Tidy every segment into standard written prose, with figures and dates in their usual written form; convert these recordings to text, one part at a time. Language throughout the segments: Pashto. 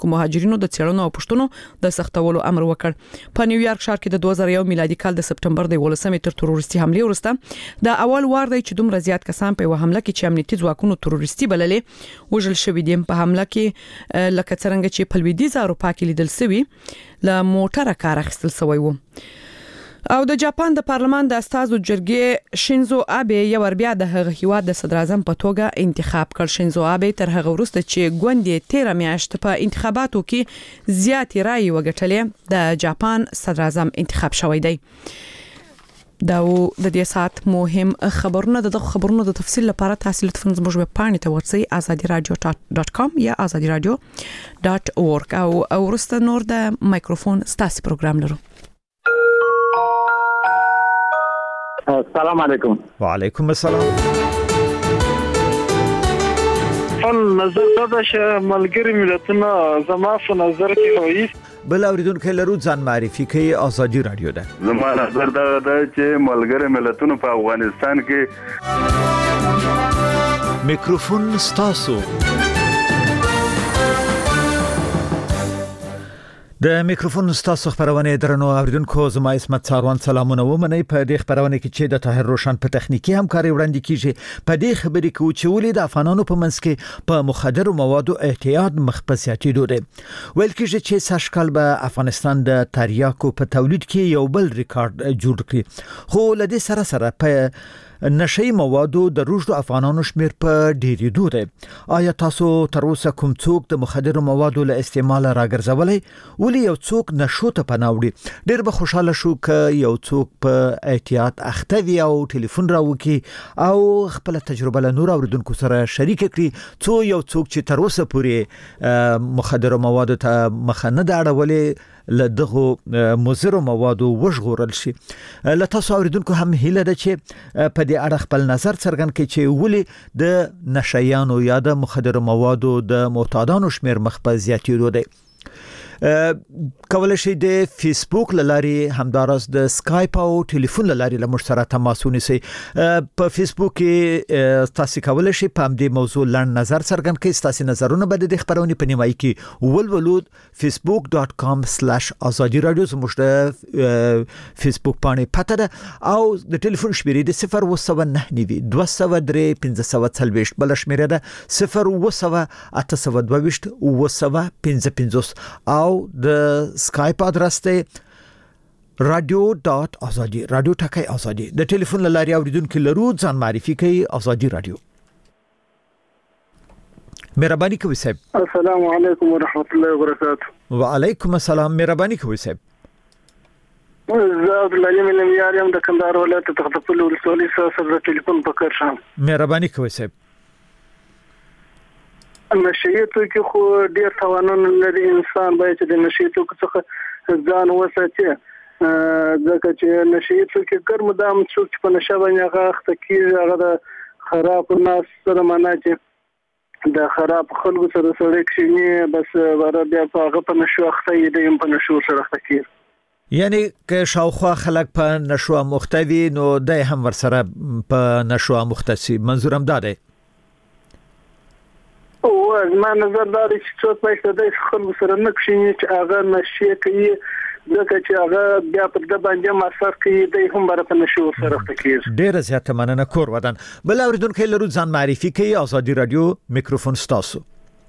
کوم مهاجرینو د څېړنو او پښتنو د سختولو امر وکړ په نیویارک ښار کې د 2001 میلادي کال د سپټمبر د 18 تر تروریستي حمله وروسته د اول وار دی چې دومره زیات کسان په حمله کې چې امنیتي ځواکونو تروریستي بللې وژل شوی دي په حمله کې لکه څنګه چې په لویدیځ اروپا کې لیدل شوی ل موټر کار اخیستل شوی وو او د جاپان د پارلمان د استازو جرګې شینزو آبه یو ور بیا د هغه هیواد د صدر اعظم په توګه انتخاب کړ شینزو آبه تر هغه وروسته چې ګوندې 13 میاشت په انتخاباتو کې زیات رائے وګټلې د جاپان صدر اعظم انتخاب شوی دی دا د دې سات مهم خبرونه د خبرونو د تفصیل لپاره تاسو لطفاً زموږ ویب پاڼې ته ورسئ azadiradio.com یا azadiradio.org او ورسته نور د مایکروفون ستاسو پروګرام لرو السلام علیکم. وعلیکم السلام. نظر دا چې ملګری ملتونه زما په نظر کې وایي بل اوریدونکو لرو ځان معرفي کوي آزادي رادیو ده. زما نظر دا چې ملګری ملتونه په افغانستان کې میکروفون ستاسو. د میکروفون ستاسو خبرونه درنو اوریدونکو زما اسمت څاروان سلامونه ومنئ په دې خبرونه کې چې د طاهر روشن په تخنیکی همکاري وړاندې کیږي په دې خبرې کې چې ولې د افغانانو په منځ کې په مخدر موادو احتیاط مخبسياتي دوره ویل کېږي چې ساشکال به افغانستان د تریاکو په تولید کې یو بل ریکارډ جوړ کړي خو لدې سره په نشئی موادو د روزو افغانانو شمیر په ډیری دوره آیا تاسو تر اوسه کوم څوک د مخدر موادو له استعمال راګرځولای ولې یو څوک نشو ته پناوړي ډیر به خوشاله شو ک یو څوک په احتیاط اختوي او ټلیفون راوکي او خپل تجربه له نور اوریدونکو سره شریک کړي څو یو څوک چې تر اوسه پورې مخدر موادو ته مخ نه داړولې لدغه مضر موادو وژغورل شي لته اوریدونکو هم هیله ده چې په دې اړه خپل نظر څرګند کړي چې ولې د نشایانو یا د مخدر موادو د معتادانو شمیر مخ په زیاتېدو دی کولای شئ د فیسبوک لارې همدارس د سکایپ او ټلیفون لارې له موږ سره تماس ونیسئ په فیسبوک کې تاسو کولای شئ په دې موضوع لاندې نظر څرګند کړئ تاسو نظرونه به د خبرونې په نیمایي کې ولولود facebook.com/azadi radio زموږ د فیسبوک باندې پته ده او د ټلیفون شمیرې د 019 203 1540 بل شمیره ده 01822 955 او د سکایپ ادرس ته radio.azadi radio ټکي ازادي د ټلیفون لاري اوریدونکو لرو ځان معرفي کوي آزادي رادیو. مهرباني کوي صاحب. السلام علیکم ورحمت الله وبرکاته. وعلیکم السلام مهرباني کوي صاحب. زه عبد الله من یارم د کندهار ولایت تخطفل ولسوالۍ سره د ټلیفون په کار شم. مهرباني کوي صاحب. نشیتو کې خو ډیر توانونه لري انسان باید چې د نشیتو څخه ځان وساتي ځکه چې نشیتو کې ګرم دام څوک په نشه باندې هغه اخته کیږي هغه د خراب ناس سره معنا چې د خراب خلکو سره سره کښینی بس ور بیا په هغه په نشو اخته یې د په نشو سره اخته کیږي یعنی که شاوخوا خلک په نشو مختوی نو د هم ورسره په نشو مختصي منظورم داده او ما نظر دا چې څوک باید د خلکو سره نکښینی چې هغه نشي کوي ځکه چې هغه بیا په د باندې مصرف کوي د هم برته نشو سره تکیږي ډیر زیاته مننه کور ودان بل اوریدونکو لرو ځان معرفي کوي آزادي رادیو میکروفون ستاسو.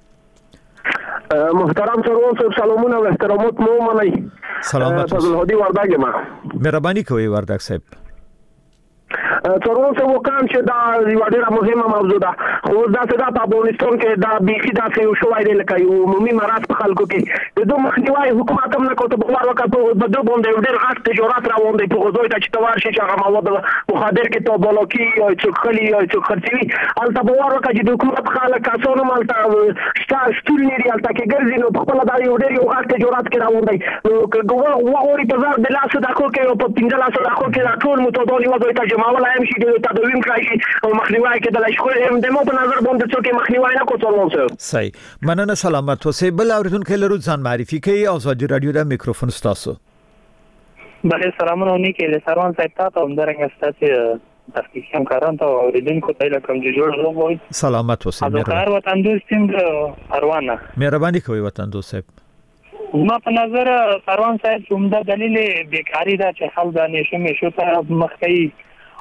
محترم سروان صاحب سلامونه و احترامات مو منئ. سلامت فضل هادی وردگ ما. مهرباني کوي وردگ صاحب. څورون څه وکم چې دا یو ډیره مهمه موضوع ده خو دا څنګه په افغانستان کې دا بيخي دا څه شوای دی لکه یو عمومي مرض په خلکو کې د دوه مخنیوي حکومت هم نه کوي په وړ وخت په دوه باندې ډیر غټ تجارت روان دی په غوځوي ته چې توار شي چې هغه مواد مخدر کې ته بلوکی او چخلي او چخرتي البته په وړ وخت چې د حکومت خلک کسانو مالته شتول لري البته کې ګرځي نو په خپل دا یو ډیر غټ تجارت کې روان دی نو ګوره ووري په ځار د لاس د خو کې په 15 لاس د خو کې ټول متداول وځي ته جماعت هم شي د تدوین کړی او مخنیوي کې د لښکر د مو په نظر باندې څوک مخنیوي نه کوي صحیح مننه سلامت اوسئ بل اوریدونکو لرو ځان معرفي کوي آزادي رادیو د میکروفون ستاسو. بله سلامونه ونی کې له سروان صاحب ته هم درنګ ستاسو تحقیقي همکاران ته او اوریدونکو ته کوم چې جوړ وګورئ. سلامت اوسئ. مهرباني وطن دوست څنګه اروانه مهرباني کوي وطن دوست صاحب. ما په نظر اروان صاحب عمده دلیل بیکاری دا چې خلک د نشو ته مخکې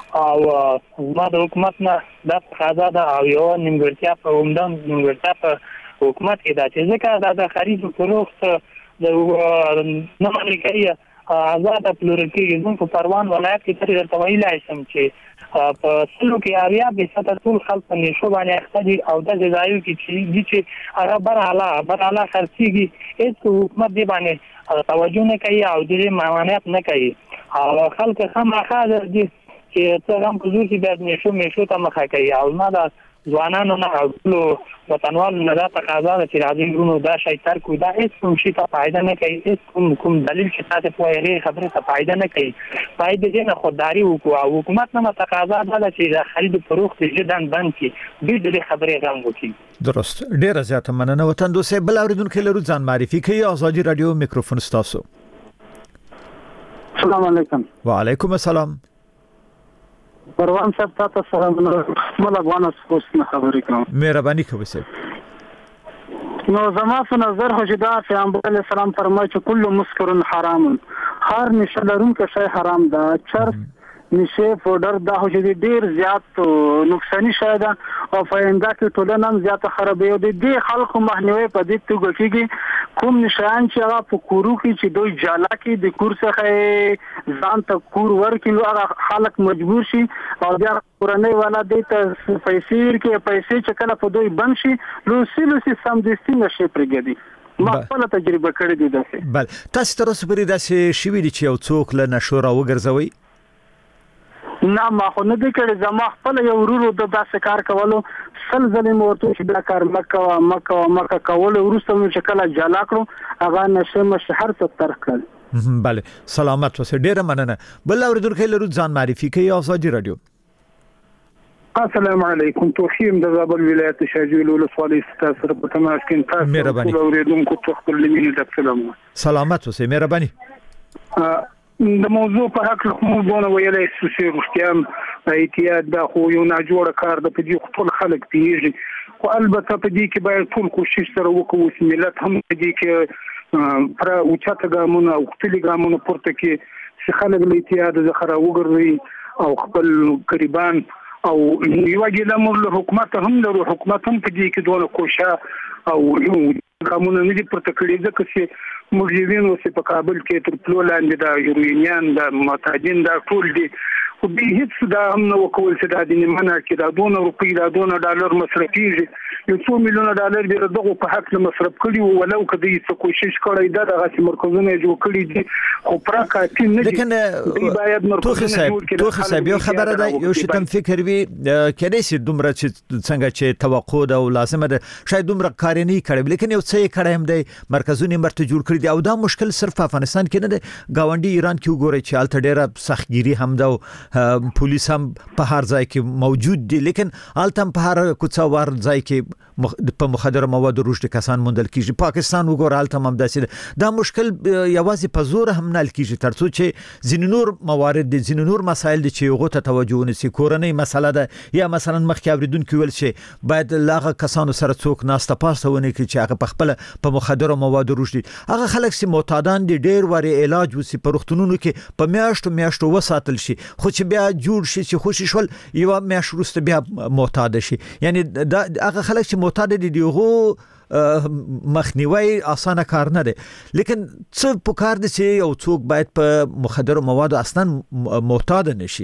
او ما د حکومت نه د تقاضا ده او یو نیمګړتیا په عمده نیمګړتیا په حکومت کې دا چې ځکه د خرید فروخت د نه ملکي آزاد پلورکی زموږ په پروان ولایت کې تر تویلای سم چې په سلو کې 80% ټول خلک په نشو باندې اخته دي او د ځایو کې چې هغه براله خرڅيږي هیڅ حکومت دی باندې توجه نه کوي او د ممانعت نه کوي او خلک هم اخاذ دي چې څنګه هم په زور کې د نشو ته مخه کوي او ما د ځوانانو نه او ټول وطنوالو نه دا تقاضا ده چې راځي ورونو دا شی ترک دا هیڅ کوم شي ته فائدہ نه کوي هیڅ کوم دلیل چې تاسو په هغه خبره ته فائدہ نه کوي فائدہ دې نه خودداري وکړو او حکومت نه تقاضا ده چې د خرید فروخت جداً بند کړي دې خبره غم وکړي. درست. ډیر زیاته مننه وطن دوست صاحب. بل اوریدونکو لرو ځان معرفي کوي. آزادي رادیو میکروفون تاسو. السلام علیکم. وعلیکم السلام. پروان صاحب تاسو سره مل افغان اسکوس نه خبرې کوم. مهرباني کوئ صاحب. نو زما په نظر حجدا پیغمبر علیه السلام فرمایي چې کل مسکر حرام. هر نشه لرونکو شی حرام ده. چرس نشه فودر دا حجدي ډیر زیات نقصانی شای ده او فینده کې ټولنه هم زیات خرابې او د دې خلکو مخنیوي په دې توګه کېږي کوم نشان چې هغه په کورو کې چې دوی جالا کې د کور څخه ځان ته کور ورکړي نو هغه خلک مجبور شي او بیا کورنۍ والا دې ته پیسې چې کله په دوی بند شي لوسی سمدستي نشي پرېږدي. ما خپل تجربه کړې ده داسې. بل تاسو تر اوسه پورې داسې شوي دي چې یو څوک له نشو را وګرځوي؟ نه ما خو نه دې کړې. زما خپل یو ورور د داسې کار کولو سل ځلې مورته چې دا کار مکه کولو وروسته چې کله جلا کړو هغه نشه هر څه ترک کړل. بله سلامت اوسئ. ډیره مننه. بل اوریدونکو لرو ځان معرفي کوي. آزادي رادیو. السلام علیکم. توخیم د زابل ولایت شاجویل ولسوالۍ ستاسو سره په تماس کې تاسو مهرباني. اوریدونکو ته خپل لمینې د سلام. سلامت اوسئ. مهرباني. د موضوع په حق له موږ ویلای شو چې رښتیا احتیاط دا خو یو ناجوړ کار د پدې ټول خلک پیږي خو البته په دې کې باید ټول کوشش سره وکړو چې ملت هم دې کې پر اوچته ګامونه او خپل ګامونه پورته کې چې خلک له احتیاط څخه راوګرځي او خپل قربان او یو ګیله موږ حکومت هم له حکومت هم په دې کې دوه کوشا او ګامونه نه دي پورته کړی ځکه چې مجرمین اوسې په کابل کې تر پلو لاندې دا یوروینیان دا معتادین دا ټول دي خو به هیڅ دا هم نه وکول چې دا د نیمه کې دا دونه روپی دا دونه ډالر مصرفيږي یو څو میلیونه ډالر به دغه په حق مصرف کړي ولو کدی څه کوشش کړی دا دغه مرکزونه جوړ کړي دي خو پراکاتی نه دي. لیکن توخه صاحب یو خبره ده یو شتم فکر وی کله چې دومره چې څنګه چې توقع ده او لازمه ده شاید دومره کار نه کړي لیکن یو څه کړي هم دی مرکزونه مرته جوړ کړي دي او دا مشکل صرف افغانستان کې نه ده گاونډي ایران کې وګورئ چې الته ډیره سختګيري هم ده پولیس هم په هر ځای کې موجود دي لیکن الته په هر کوڅه ور ځای کې په مخدر موادو روش کسان موندل کیږي. پاکستان وګور الته هم داسې دا مشکل یوازې په زور هم نه کیږي ترڅو چې زینور موارد دي زینور مسایل دي چې هغه ته توجه ونیسي. کورنۍ مسله ده یا مثلا مخکې اوریدونکو ویل شي باید لاغه کسانو سره څوک ناسته پاسته ونی کی چې هغه په خپل په مخدر موادو روش دي هغه خلک چې معتادان دي ډیر وری علاج وسی په روغتونونو کې په میاشتو وساتل شي خو چې بیا جوړ شي چې خوشی شول یو میاشت وروسته بیا معتاد شي. یعنی دا هغه خلک چې معتاد دي دیغه مخنیوي اسانه کار نه دی لیکن څه په کار دي چې یو څوک باید په مخدر موادو اصلا معتاد نشي.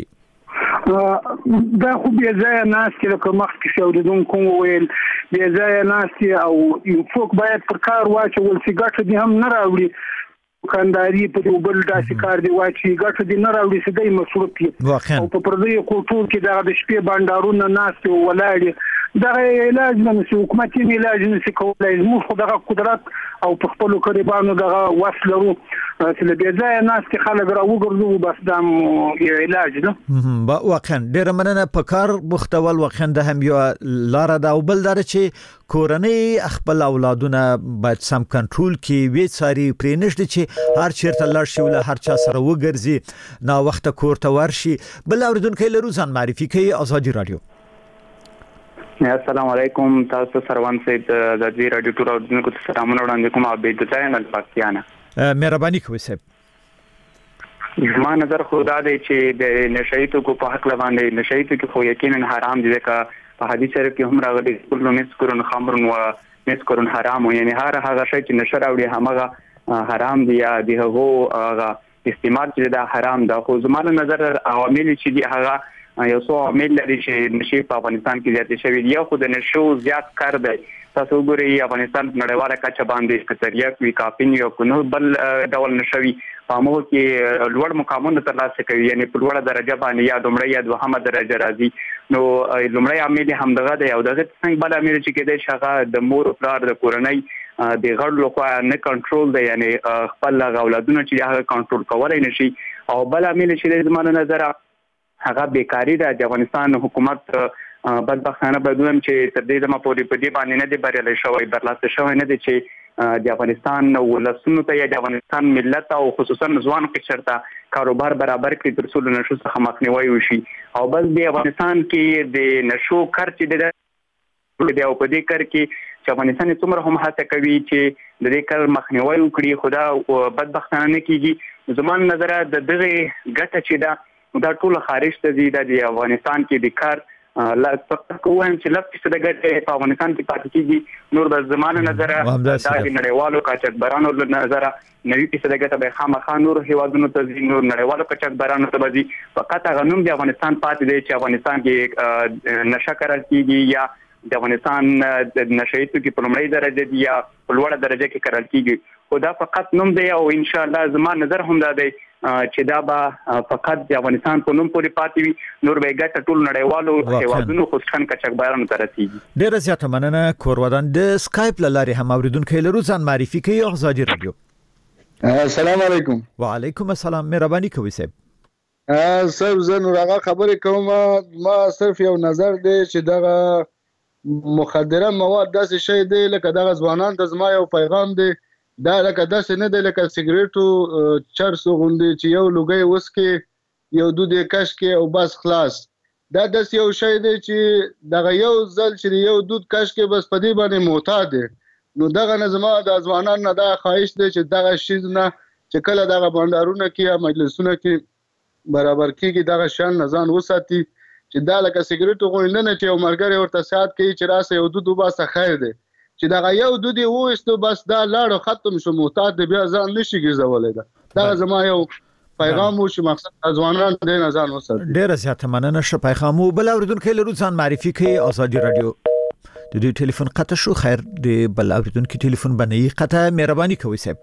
دا خو بیا ځای ناس کې لکه مخکې شاوریدونکو ویل بیا ځای ناس او یو څوک باید پر کار واچول چې ګټه دي هم نه راوړي کانداري په بل داسې کار دی واچي ګټه دي نه راوړي چې دای مصروف دي او په پردیو کلتور کې دا د شپې بانډارونه ناس ولاړ دا علاج نه شي حکومت یې علاج نه شي کولای زموږ خو دغه قدرت او په خپل قربانو دغه وسلو چې له بې ځایه ناستې خلک راوګرځو بس دا یو علاج ده. واقعا ډېره مننه. په کار بوختول واقعا د هم یو لاره ده او بل دا چې کورنۍ خپل اولادونه باید سم کنټرول کړي وی ساري پرېنشد چې هر چیرته لاړ شي ول هر چا سره وګرځي نا وخت کور ته ورشي. بل اوریدونکو له روزان معرفي کوي آزادي رادیو. السلام علیکم. تاسو سروان سید د دې رادیو ټول اوریدونکو ته سلامونه وړاندې کوم. عبید چینل پاکستان مهرباني کوئ صاحب. زما نظر خو دا دی چې د نشئی توکو په حق باندې نشئی توکو خو یقینا حرام دي ځکه په حدیث شریف کې هم راغلي کله مسکرون خمر و مسکرون حرام یعنی هر هغه شی چې نشه راوړي همغه حرام دي یا دغه هغه استعمال چې دا حرام ده. خو زما نظر عوامل چې دي هغه یو څو عوامل لري چې نشي په افغانستان کې زیات شوی دی. خو د نشو زیات کار دی. تاسو ګورئ افغانستان نړیواله کچه باندې کتریاک وی کاپین یو کنو بل ډول نشوي په موږ کې لوړ مقامونه ترلاسه کوي یعنی په لوړه درجه باندې یا دومره یا دوهمه درجه راځي. نو لومړی عامل هم دغه دی او دغه څنګه بل عامل چې کېدای شغه د مور او پلار د کورنۍ د غړ لخوا نه کنټرول دی یعنی خپل اولادونه چې هغه کنټرول کولای نشي. او بل عامل چې د زمانه نظر هغه بیکاری د افغانستان حکومت بدبختانه بدوم چې تر دې دمه پورې په دې باندې نه دی بریالي شوی برلاسه شوی نه دی چې د افغانستان ولسونو ته یا د افغانستان ملت او خصوصا ځوان قشر ته کاروبار برابر کړي تر څو له نشو څخه مخنیوي وشي. او بل د افغانستان کې د نشو خرچ د او په دې کار کې چې افغانستان څومره هم هڅه کوي چې د دې کار مخنیوي وکړي خدا بدبختانه نه کیږي. زموږ نظر د دغه ګټه چې دا ټول خارج ته دي د افغانستان کې د کار لا فقط کوم چې لکه څه د ګټه په افغانستان کې پاتې کیږي. نور د زمانه نظر د نړیوالو کاچکبرانو له نظر 90% ګټه به خامخا نور هیوادونو ته ځي. نور نړیوالو کاچکبرانو ته ځي فقط هغه نوم د افغانستان پاتې دی چې افغانستان کې نشه کارل کیږي یا د افغانستان د نشئی توکو په لومړۍ درجه دی یا په لوړه درجه کې کارل کیږي. خو دا فقط نوم دی او ان شاء الله زموږ نظر هم دا دی چې دا به فقط د افغانستان په نوم پورې پاتې وي. نور به ګټه ټول نړیوالو هیوادونو خصوصا کچکبارانو ته رسیږي. ډیره زیاته مننه. کورودان د سکایپ لارې هم اوریدونکو له روزان معرفي کوي آزادي رادیو. السلام علیکم. وعلیکم السلام. مهرباني کوئ صاحب. صاحب زه نو هغه خبرې کوم ما صرف یو نظر دی چې دغه مخدره مواد داسې شی دی لکه دغه ځوانان ته زما یو پیغام دی دا لکه داسې نه دی لکه سیګریټو چرسو غوندې چې یو لوګی وسکې یو دود یې کش کې او بس خلاص. دا داسې یو شی دی چې دغه یو ځل چې یو دود کش کې بس په دې باندې معتاد دی. نو دغه نه زما د ځوانان نه دا خواهش دی چې دغه شی نه چې کله دغه بندرونه کې یا مجلسونه کې برابر کېږي دغه شان نه ځان وساتي چې دا لکه سیګریټو غوندې نه چې یو ملګری ورته سات کوي چې راسه یو دود وباسه خیر دی چې دا یو دودي وېستو بس دا لاړو ختم شو معتاد دی بیا ځان نشي ګرځولای. دا زما یو پیغام و چې مقصد ځوانان دې نه ځان وساتي. ډیره زیاته مننه. ش پیغام بل اوریدونکو له روزان معرفي کوي آزادي رادیو. د دې ټلیفون قطع شو. خیر د بل اوریدونکو ټلیفون باندې قطع. مهرباني کوئ صاحب.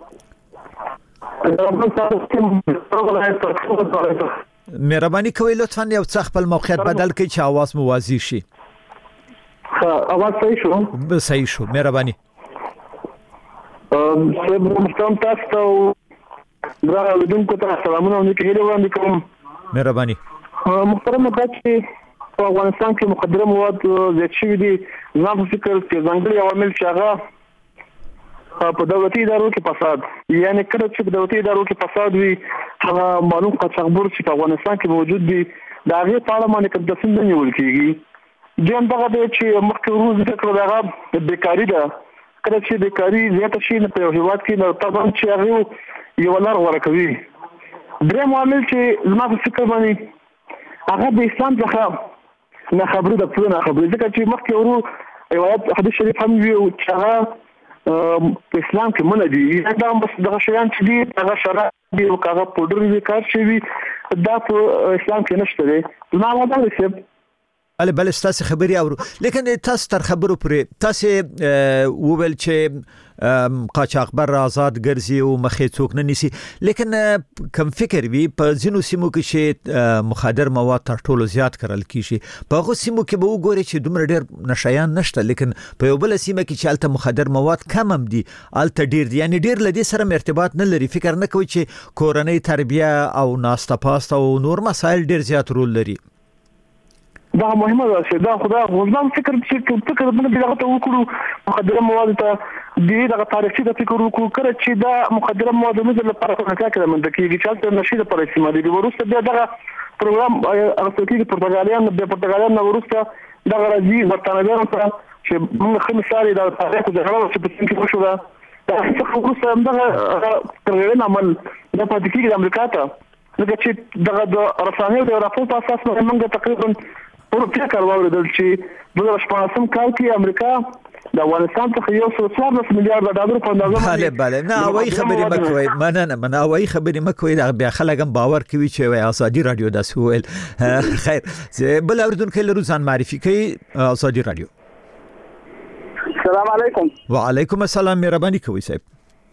مهرباني کوئ لطفا یو څه خپل موقعیت بدل کړئ چې आवाज مو واضح شي. आवाज صحیح شو؟ صحیح شو. مهرباني. صاحب محترم تاسو ته درنو اوریدونکو ته سلامونه وکړم وړاندې کوم. مهرباني. محترم دا چې په افغانستان کې مخدره مواد زیات شوي دي. زما په فکر کې ځانګړي عوامل چې هغه په دولتي ادارو کې فساد یعنی کله چې په دولتي ادارو کې فساد وي هغه معلوم قاچاقبر چې په افغانستان کې موجود دي دا هغه په اړه باندې کوم تصمیم نه نیول کیږي. جون دغه دی چې مخکې ورو ذکر دغه بیکاری ده. کله چې بیکاری زیاته شي په یو هیواد کې نو طبعا چې هغه یو لار غوړه کوي. دریم عامل چې زما په فکر باندې هغه د اسلام څخه نه خبره ده په نه خبره ځکه چې مخکې ورو روایت حدیث شریف هم وی چې هغه په اسلام کې منع دي. دا بس دغه شیان چې دي هغه شرع دي او هغه پودر دي کار شي دا په اسلام کې نشته دي. زما ماده بل ستاسو خبري اورو لیکن تاسو تر خبرو پرې تاسو وویل چې قاچاقبر آزاد ګرځي او مخې څوک نه نیسي لیکن کم فکر وی په ځینو سیمو کې چې مخدر مواد تر ټولو زیات کرل کیږي په هغه سیمو کې به وګوري چې دومره ډېر نشایان نشته لیکن په یو بل سیمه کې چې الته مخدر مواد کم هم دي الته ډېر دي یعنی ډېر لدی سره ارتباط نه لري فکر نه کوي چې کورنۍ تربیه او ناسته پاسته او نور مسایل ډېر زیات رول لري دا مهمه ده چې دا خدای غوښتل فکر موږ دغه ته وکړو مخدره مواد ته دغه تاریخي د فکر وکړو کړه چې دا مخدره مواد د لپاره څنګه کېږي من د کېږي چې نشي د پر استعمال دي ورسته بیا دغه پروګرام اغستل پرتګالیان نو ورسته دغه راځي ورتانه سره چې موږ خو مثال د تاریخ د غلط چې په څنګه کې وشو دا څه ورسته دغه پروګرام عمل د پاتې کېږي د امریکا ته لکه چې دغه د رسنیو د راپور په اساس موږ تقریبا ورته کار وړاندې چې 2015 کال کې امریکا د افغانستان څخه یو 114 میلیارډ ډالر په اندازه بله نه اوای خبرې مکوي مننه اوای خبرې مکوي دا بیا خلک هم باور کوي چې وای ازادي رادیو د سوال خیر بل اوردونکو له روزان معرفي کوي ازادي رادیو السلام علیکم وعلیکم السلام مهرباني کوي صاحب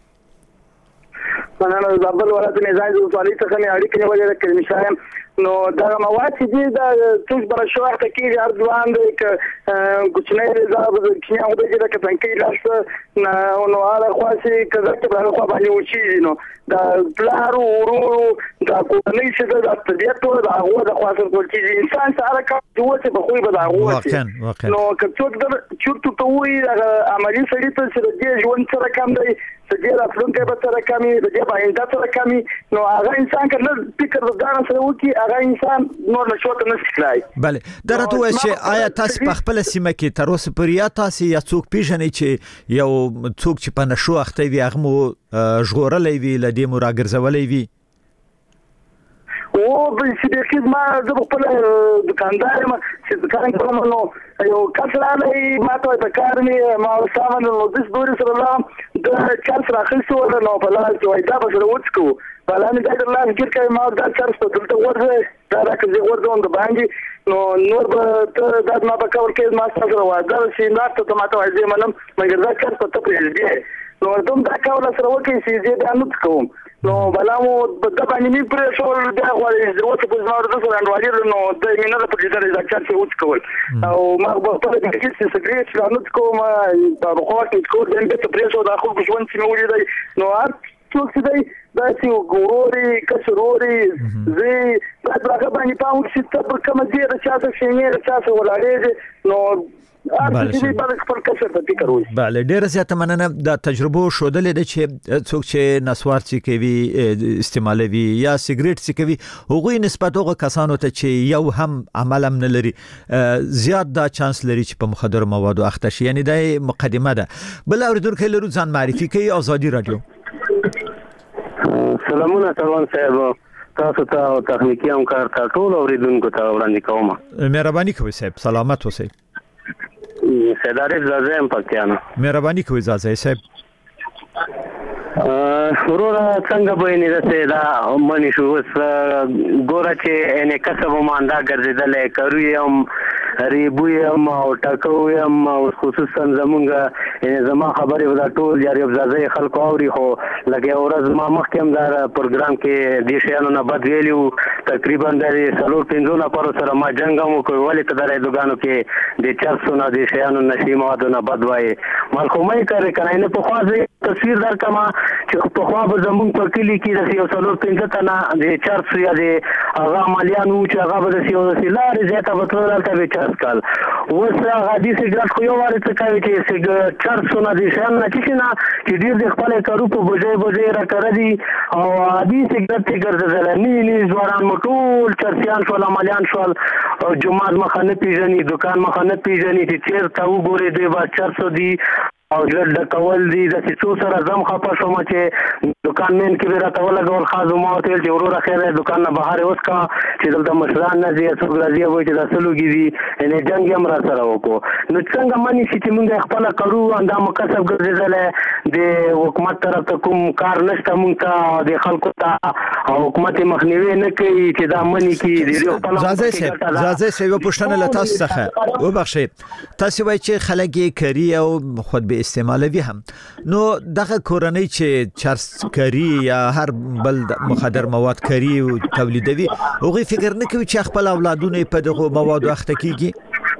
مننه د بل ولایت نظام د سوالي څخه نه اړیکې ولې کړم شایم نو دا مواد چې د څوک بر شو وخت کې اردوان د کوچنۍ زاب د کیاو د دې کې څنګه لاس نو هغه خاصي کله چې په هغه باندې وچی نو دا پلارو ورو دا کومې چې د طبيعت ټول د هغه د خاصه کول چې انسان سره کا دوه چې په خوې به دا هغه نو کڅوک د چورتو ته وي عملي سړی ته چې د ژوند سره کم دی چې د افلونکې به سره کمی د دې باندې سره کمی نو هغه انسان کله فکر وکړي سره وکي هغه انسان نور نشوت نه سکلای بله درته وای چې آیا تاسو په خپل سیمه کې تر اوسه پورې یا تاسو یا څوک پیژنې چې یو څوک چې په نشو اخته وي هغه مو ژغورلې وی لدې مو راګرځولې وی او په دې کې ما د خپل دکاندار ما چې دکان کوم نو یو کسرانه ما ته په کار مې ما سامان نو د دوري سره الله د چانس راخښو نو په لاره کې دا به سره وڅکو بلانه دا الله فکر کوي ما دا چانس ته دلته ورته دا راکړي ورته د باندې نو نور به دا ما په کور کې ما سره واده شي نو ته ما ته وایي منم مګر دا چانس ته پرېږدي نو دوم دا کول سره وکړي چې دا نوت کوم نو بلامو د باندې می پر شول دا غواړي ضرورت په زموږ د سره انډوالي نو د مینه په دې ځای چې څه وڅکول او ما په خپل کې چې سګریټ شانوت کوم په خو کې کوم د ته پریسو د خپل ژوند چې مولې دی نو هر څوک چې دی دا چې ګوروري کڅروري زی دا هغه باندې پاو چې ته پر کوم ځای راځه چې نه راځه ولاړې نو بله ډیر زیاته مننه د تجربو شودلې ده چې څوک چې نسوار چې کوي استعمالوي یا سیګریټ چې کوي هغوی نسبت هغه کسانو ته چې یو هم عمل هم نه لري زیات دا چانس لري چې په مخدر موادو اخته شي یعنی د مقدمه ده بل اوریدونکو لرو ځان معرفي کوي ازادي رادیو سلامونه تروان صاحب تاسو ته تخنیکی همکار ټول اوریدونکو ته وړاندې کوم مهرباني کوي صاحب سلامت اوسئ سیدارې زازم پکیانو مهرباني کوي زازه صاحب ورور څنګه به نه رسې دا منی شو ګوره چې ان کسب ماندا ګرځیدل کوي هم ریبویم او ټاکویم او خصوصا زمونږ ان زما خبرې ودا ټول جاری زازه خلکو اوري خو لګي اورز ما مخکم دا پروګرام کې د شیانو نه بد ویلو تقریبا د 350 پر سره ما جنگم کوي ولې کدارې دوګانو کې د 400 نه د شیانو نشي موادو نه بد وای مالکومای کوي کنه نه په خواځي تصویر در کما چې په خوا به زمون په کلی کې د یو 350 تنه د 400 یا د هغه عملیانو چې هغه به د یو لارې زیاته وترل ته 4 کال وسه غادي سیګرټ خو یو واره څه کوي چې سیګرټ 400 نه دي شان نه چې ډیر د خپل کارو په بوجي را کړی او عادي سیګرټ ګرځول نه ځوانان مټول چرسيان شول عملیان شول او جمعه مخه پیژني دکان مخه پیژني چې چیرته وګوري دی با 400 دي او د کول دي د څو سره زم خپه شوم چې دکان مین کې راته ولګول خاصو ما ته چې ورور خیره دکان نه بهر اوس کا چې دلته مشران نه دي څو راځي وای چې د سلوګي دي نه جنگ هم را سره وکړو نو څنګه مانی چې موږ خپل کارو اندام کسب ګرځیدل د حکومت طرف ته کوم کار نشته مونږ ته د خلکو ته حکومت مخنیوي نه کوي چې دا منی کی د خپل ځاځي سیو پښتنه له تاسو څخه وبخښئ تاسو وایي چې خلک یې کری او خود به استعمالوي هم نو دغه کورنۍ چې چرس کری یا هر بل مخدر مواد کری او تولیدوي هغه فکر نه کوي چې خپل اولادونه په دغه مواد اخته کیږي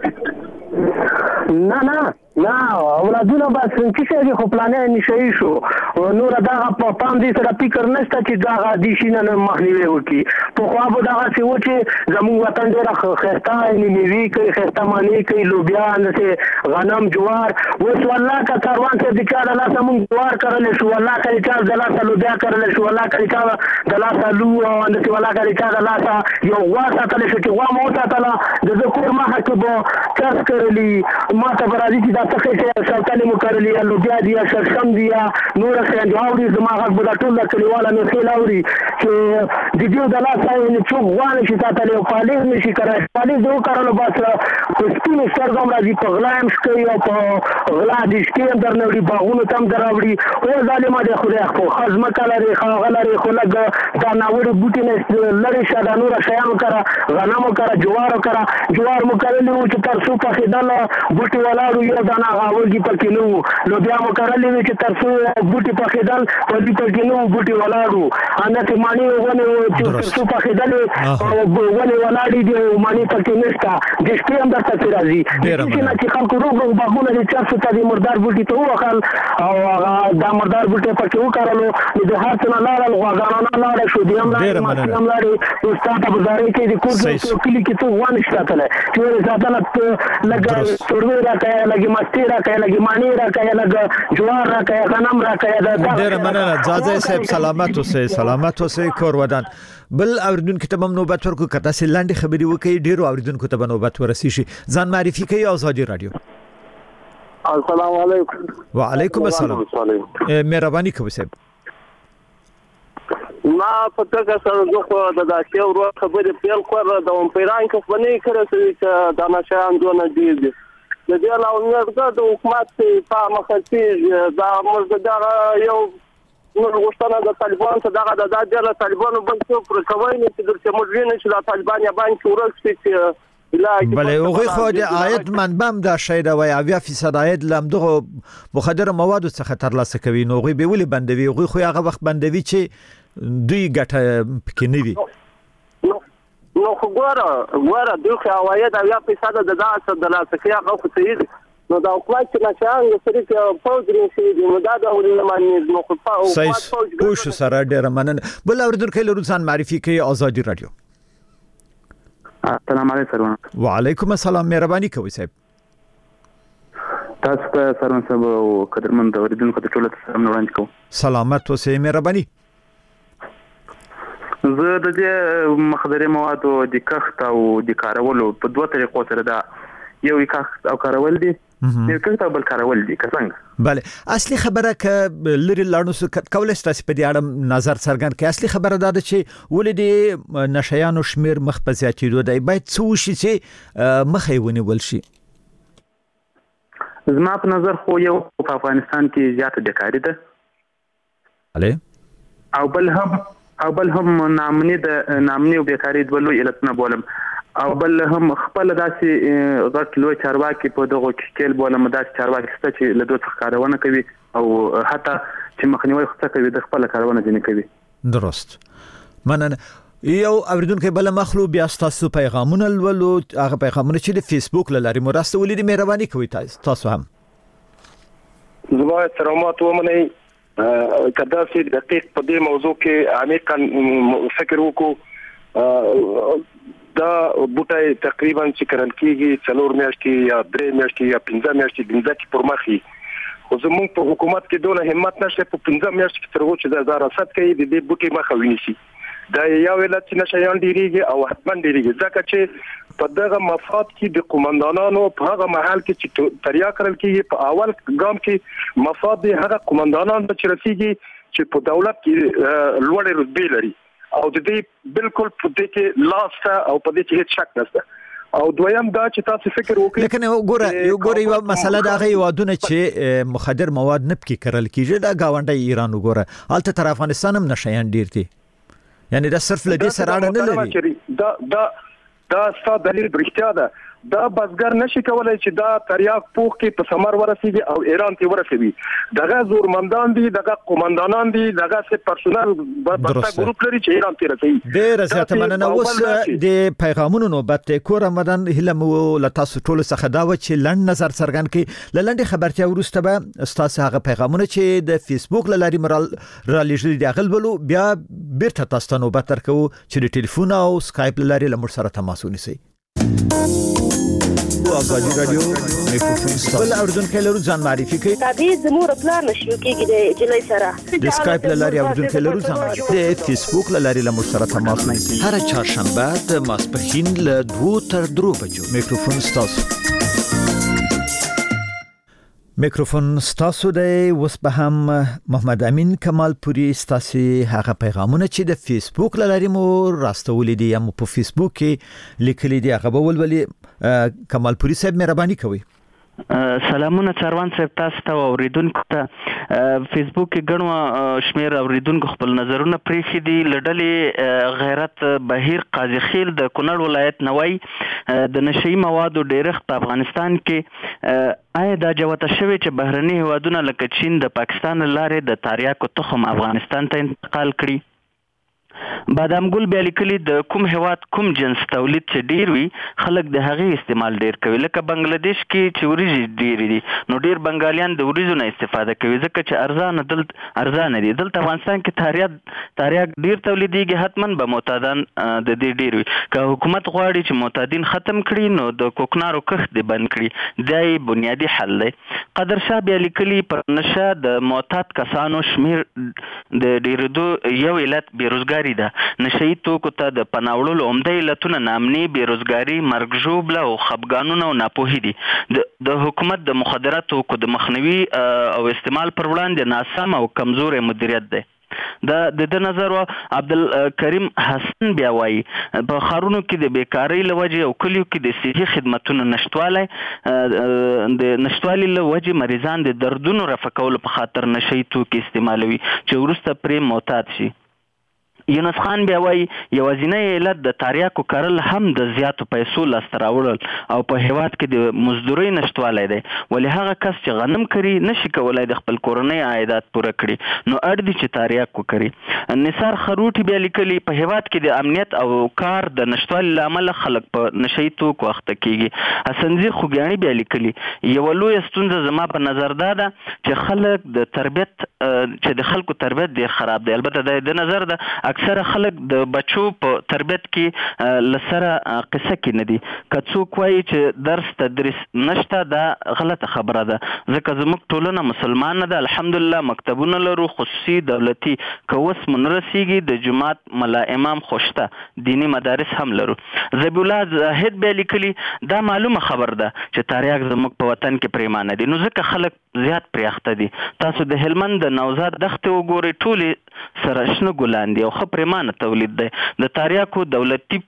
نه اولادونه بس چې خو پلانې نشي شو نور دا په پام دې سره فکر نشته چې دا د شینه مخنیوي وکړي په خو به دا څه و چې زموږ وطن ډېر خسته نیوي کوي خسته مانی کوي لوبیا نه غنم جوار وس والله کا کاروان ته د چا له سمون جوار کړل شو والله کړي چا د لا لوبیا کړل شو والله کړي چا د لا لو او د والله کړي چا د لا یو واسه تل شو چې وا مو ته د ذکر ما حکبو چرس کړلی ما ته برازي چې دا څه چې شرطانه مو کړلی لوبیا دی شرشم دی نور څنګه جوړي زما غږ بل ټول کلیواله نو خلاوري چې د دې د لا ځای نه چوغ وانه چې تاسو له پالیز نشي کړای پالیز دوه کارونه باسره کوستینو سرګم راځي په غلایم شکي او په غلا د شکي در نوړي باغونو تم دراوړي او ظالما د خدای خو خزمه کړي خاغلري خو لګ دا ناوړي بوټي نه لری شاده نور شیانو کړه غنمو کړه جوار مو کړلو چې تر څو په خدای بوټي ولاړو یو دانا غاوږي پکې نو لو بیا مو کړلې چې تر څو بوټي په خدای په دې پکې نو بوټي ولاړو ان ته مانی ونه چې تر څو په خدای ونه ولاړې دی مانی پکې نشته د شپې هم درته راځي چې خلکو روغ باغونه دي چې څه د مردار بوټي ته وخل او دا مردار بوټي پکې وکړلو د هر څه نه لاړل غاغانه لاړ شو دی هم لاړ استاد په بازار کې د کورس کلی کې ته وانه شته چې ساتنه لګا سروي راکای لګي مستی راکای لګي مانی راکای لګ جوار راکای غنم راکای دا ډېر مننه ځاځي صاحب سلامت اوسئ کور ودان بل اوریدونکو ته هم نوبت ورکو کته سلاندې خبري وکي ډېر اوریدونکو ته نوبت ورسي شي ځان معرفي کوي آزادي رادیو السلام علیکم وعلیکم السلام مهرباني کوي صاحب ما پتہ سره زه د داسې ورو خبرې پیل کړم د پیران کې باندې کړی چې د نشان دونه دی د دې علاوه د حکومت په مخکې دا مرزدار یو نو غوښتنه د طالبان څخه د دغه طالبانو باندې پر کوي چې د موږ نه چې د طالبان یا باندې ورسې چې بله هغه خو د عاید منبع د شاید وای 80% عاید لمدغه مخدر مواد څخه ترلاسه کوي نو غوي به ولې بندوي غوي خو هغه وخت بندوي چې دوی ګټه پکې نه وي نو خو ګوره دوی عواید 80% د داسه د لاسه کې هغه خو صحیح نو دا حکومت چې نشان یې سره کې فوج لري دی نو دا د ولمانې نو خو فوج پوش سره ډېر مننه بل اوریدونکو له روزان معرفي کوي آزادي رادیو السلام علیکم وعلیکم السلام مهرباني کوي صاحب تاسو ته سلام صاحب او قدرمن اوریدونکو ته ټول سلام وړاندې کوم سلامت اوسئ مهرباني زه د دې مخدري موادو د کښت او د کارولو په دوه طریقو سره دا یو کښت او کارول دي یو کښت او بل کارول دي څنګه بله اصلي خبره ک لری لاړو څه کولای ستاسو په دې اړه نظر څرګند کړئ اصلي خبره دا ده چې ولې د نشيانو شمیر مخ په زیاتېدو دی باید څه وشي چې مخې ونیول شي زما په نظر خو یو په افغانستان کې زیاته بیکاری ده او بل هم نامني او بیکاری د بلو علتونه بولم او بل هم خپل داسې غټ لوی چارواکي په دغه کې بولم داسې چارواکي چې له دوه څخه کارونه کوي او حتی چې مخنیوي خصه کوي د خپل کارونه دي نه کوي درست مننه یو اوریدونکو بل مخلو بیا تاسو پیغامونه ولولو هغه پیغامونه چې د فیسبوک لاري مرسته ولې مهرباني کوي تاسو هم زما احترامات ومني کدا چې دقیق په دې موضوع کې عمیقا فکر وکړو دا بوټای تقریبا چې کرل کېږي 4 میاشتې یا 3 میاشتې یا 15 میاشتې بنځکه پرمخي خو زموږ په حکومت کې دونه همت نشته په 15 میاشتې کې ترغو چې د زارست کوي د دې بوټي مخه ونیسي دا یو علت چې نشيان ډیریږي او حتمن ډیریږي ځکه چې په دغه مفاد کې د قومندانانو په هغه محل کې چې تریا کړل کېږي په اول ګام کې مفاد د هغه قومندانانو چې رسیږي چې په دولت کې لوړ رتبه لري او د دې بالکل په دې کې لاسته او په دې کې هیڅ شک نشته او دویم دا چې تاسو فکر وکړئ لکه ګوره یو مسله دا غي ودونه چې مخدر مواد نه پکې کرل کیږي دا گاونډي ایران وګوره الته تر افغانستان هم نشيان ډیر دي یعنی دا صرف لدی سره اړه نه لري دا ستاسو دلیل برښتیا ده دا بازګر نشي کولای چې دا تریاک پوخ کې په سمر ورسیږي او ایران ته ورسیږي دغه زورمندان دي دغه قومندانان دي دغه سه پرسونل برتا ګروپ لري چې ایران ته رسیږي ډیر زیاته مننه اوس د پیغامونو نوبت کور رمضان هلم لتاسو ټول څخه دا و چې لند نظر څرګند کړي لنډه خبرتیا ورسته به تاسو هغه پیغامونه چې د فیسبوک لاري را لېږلي دي غلبلو بیا بیرته تاسو ته نوبت درکو چې د ټلیفون او سکایپ لاري لمر سره تماس ونیسئ آزادی رادیو میکروفون ستاسو اردن کې لرو ځان معرفي کوي تابع زموږ پلان نشو کېږي د جلای سره د سکایپ لاري اردن کې لرو ځان معرفي د فیسبوک لاري لمر سره تماس ونیسئ هر چهارشنبه د ماسپښین له 2 تر 3 بجو میکروفون ستاسو میکروفون ستاسو دی وس به هم محمد امین کمال پوری ستاسو هغه پیغامونه چې د فیسبوک لاري مو راستولې دي یا په فیسبوک کې لیکلي دي هغه ولولي کمال پوری صاحب مهرباني کوي سلامونه څاروان صاحب تاسو ته اوریدونکو ته فیسبوک کې ګڼو شمیر اوریدونکو خپل نظرونه پریخي دي لړلې غیرت بهیر قاضي خیل د کونړ ولایت نوای د نشئی موادو ډیرښت په افغانستان کې آیا دا جوته شوی چې بهرني هوادونه لکه چین د پاکستان لارې د تاریاکو تخم افغانستان ته انتقال کړي بادام ګل بیا لیکلي د کوم هواد کوم جنس تولید چې ډیر وي خلک د هغه استعمال ډیر کوي لکه بنگلاديش کې چې وریجې ډیر دي نو ډیر بنگالیان د وریجو نه استفاده کوي ځکه چې ارزان دي دلته افغانستان کې تاریاک ډیر تولیديږي حتمن به معتادان د دې ډیر وي که حکومت غواړي چې معتادین ختم کړي نو د کوکنارو کښت دی بند کړي دا یې بنیادی حل دی قدر شاه بیا لیکلي پر نشه د معتاد کسانو شمیر د ډیرېدو یو علت بیروزګاری ده نشئی توکو ته د پناوړلو عمده علتونه نامني بیروزګاری مرګ ژوبله او خپګانونه او ناپوهي دي د حکومت د مخدراتو توکو د مخنیوي او استعمال پر وړاندې ناسم او کمزوري مدیریت دی د نظر عبدالکریم حسن بیا وایي په خارونو کې د بیکاری لوجه او کلیو کې د صحي خدماتونو نشټوالی د نشټوالي لوجه مریضان د دردونو رفع کولو په خاطر نشئی توکي استعمالوي چې وروسته پرې معتاد شي یونس خان بیا وایي یوازینی علت د تاریاکو کرل هم د زیاتو پیسو لاسته راوړل او په هیواد کې د مزدورۍ نشټوالی دی ولې هغه کس چې غنم کري نشي کولای د خپل کورنۍ عایدات پوره کړي نو اړ دي چې تاریاک وکړي نثار خروټي بیا لیکلي په هیواد کې د امنیت او کار د نشټوالي له امله خلک په نشئی توکو اخته کیږي حسنزي خوګیاڼي بیا لیکلي یو لوی ستونزه زما په نظر دا ده چې خلک د تربیت چې د خلکو تربیت ډیر خراب دی البته د نظر ده اکثره خلک د بچو په تربیت کې لسره قصه کې نه دي که څوک وایي چې درس تدریس نشته دا غلطه خبره ده ځکه زموږ ټولنه مسلمان ده الحمدلله مکتبونه لرو خصوصي دولتي که اوس مون رسیږي د جماعت ملا امام خوشته دینی مدارس هم لرو ذبیح الله زاهد بیا لیکلي دا معلومه خبر ده چې تاریاک زموږ په وطن کې پریمانه دي نو ځکه خلک زیات پریاخته دي تاسو د هلمند د نوزاد دښتې وګورئ ټولې سره شنه ګلان دي او ښه پریمانه تولید دی د تاریاکو دولتي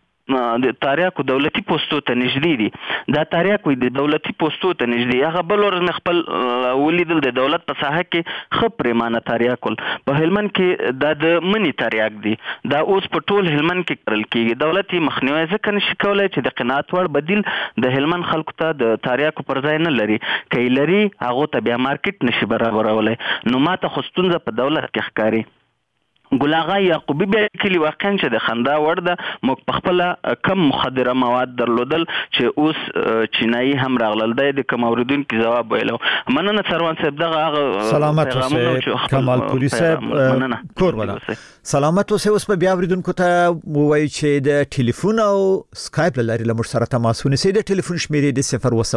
پوستو ته نږدې دي دا تاریاک وي د دولتي پوستو ته نږدې هغه بل ورځ خپل ولیدل د دولت په ساحه کې ښه پریمانه تاریاک په هلمند کې دا د منی تاریاک دي دا اوس په ټول هلمند کې کرل کېږي دولت یې مخنیوی ځکه نشي کولای چې د قناعت وړ بدیل د هلمند خلکو ته د تاریاکو پر ځای نه لري که یې لري هغو ته بیا مارکیټ نشي برابرولی نو ماته خو ستونزه په دولت کې ښکاري ګل آغا یعقوبی بیا لیکلي واقعا چې د خندا وړ ده موږ په خپله کم مخدره مواد درلودل چې اوس چینایي هم راغلل دی د کم اوریدونکي ځواب ویلو مننه څاروان صاحب دغه هغه سلامت اوسئ کمال پوری صاحب کور ولا سلامت اوسئ اوس په بیا اوریدونکو ته وایي چې د ټلیفون او سکایپ لاري لمر سره تماس ونیسئ د ټلیفون شمیرې د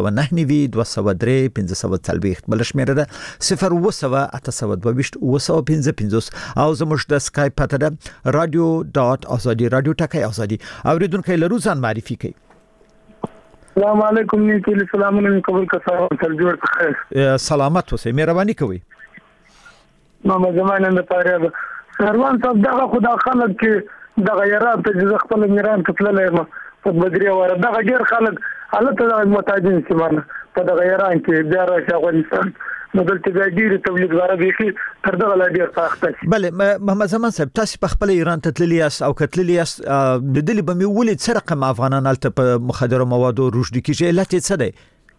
019 203 بل شمیره ده 020 او زموږ د سکایپ پته ده radio.azadi radio ټکای ازادي اوریدونکو لرو ځان معرفي کوي السلام علیکم نیکو سلامونه قبول کړه تر جوړ خیر سلامت اوسئ مهرباني کوي ما زمانه نه پاره سروان صاحب دغه خدا خلک کې د غیرات د خپل میران ته تللی ما بدري ور دغه ډیر خلک حالت متاجین سیمانه په دغه ایران کې بیا راځي افغانستان نو دلته د ډیر تولیدګر به کې تر دغه ډیر سخت شي. بله محمد زمان صاحب تاسو په خپل ایران ته تللی یاست او کتللی یاست د دې به مې ولید سره رقم افغانان الته په مخدر موادو روشدي کې علت څه دی؟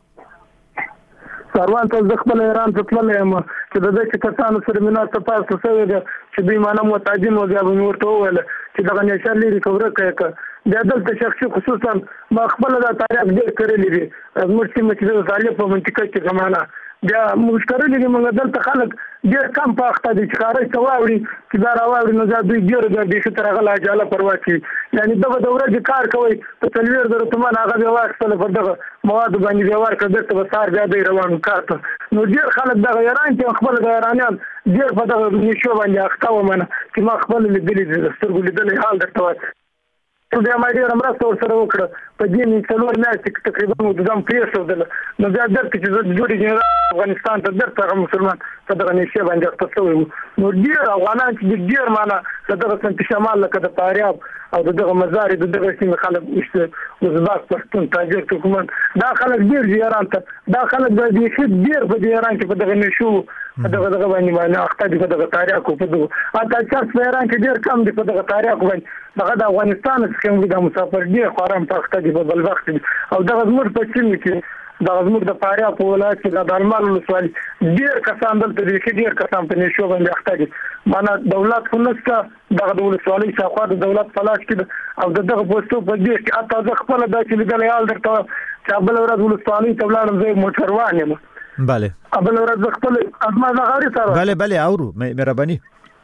سروان ته د خپل ایران ته تللی یم چې د دې کسانو سره مینه تاسو سره ده چې دوی مانه متاجین او بیا به ورته وویل چې دغه نشه لري کوره کوي د دلته شخصي خصوصا ما خپل د تاریخ ډیر کړی دی موږ چې د طالب په منطقه کې زمانہ بیا مشتري دي موږ دلته خلک ډیر کم پاخته دي چې خارج ته واوري چې دا راوړي نو دا دوی ډیر د دې تر هغه لاجاله پروا کوي یعنی دغه دوره کې کار کوي په تلویر درته ما هغه به واخله پر دغه مواد باندې جوار کړه د وسار بیا دی روان کارته نو ډیر خلک دغه ایران کې خپل د ایرانیان ډیر په دغه نشو باندې اخته ومنه چې ما خپل لیدلې د سترګو لیدلې حال درته وایي بیا ما ډیر مرسته ورسره وکړه په دې نه څلور میاشتې تقریبا مدام پریښودل نو بیا درته چې جوړی جنرال افغانستان ته درته مسلمان په دغه نشه باندې اخته نو ډیر افغانان چې ډیر معنا دغه څنګه شمال لکه د فاریاب او دغه مزار دغه سیمه خلک مشته وزباق پښتون تاجر حکومت دا خلک ډیر ایران ته دا خلک د دې ډیر په ایران کې په دغه نشو دغه باندې اخته دي په دغه تاریخ په دغه اته چې ایران کې ډیر کم دي په دغه تاریخ باندې دغه د افغانستان څخه د مسافر ډیر خورم پخته دي په بل وخت او دغه زموږ په چین کې دغه زموږ د فاریاب په ولایت کې د دالمال ولسوالۍ ډیر کسان دلته دي چې ډیر کسان په نشو باندې اخته دي معنا دولت خو نشته دغه د ولسوالۍ څخه د دولت پلاش کې او دغه پوسټو په دې کې اته ځ خپل د چې لیدل یال درته چې بل ورځ ولسوالۍ ته ولاړم زه موټروان یم بله بل ورځ خپل ازما غاری سره بله اورو مهرباني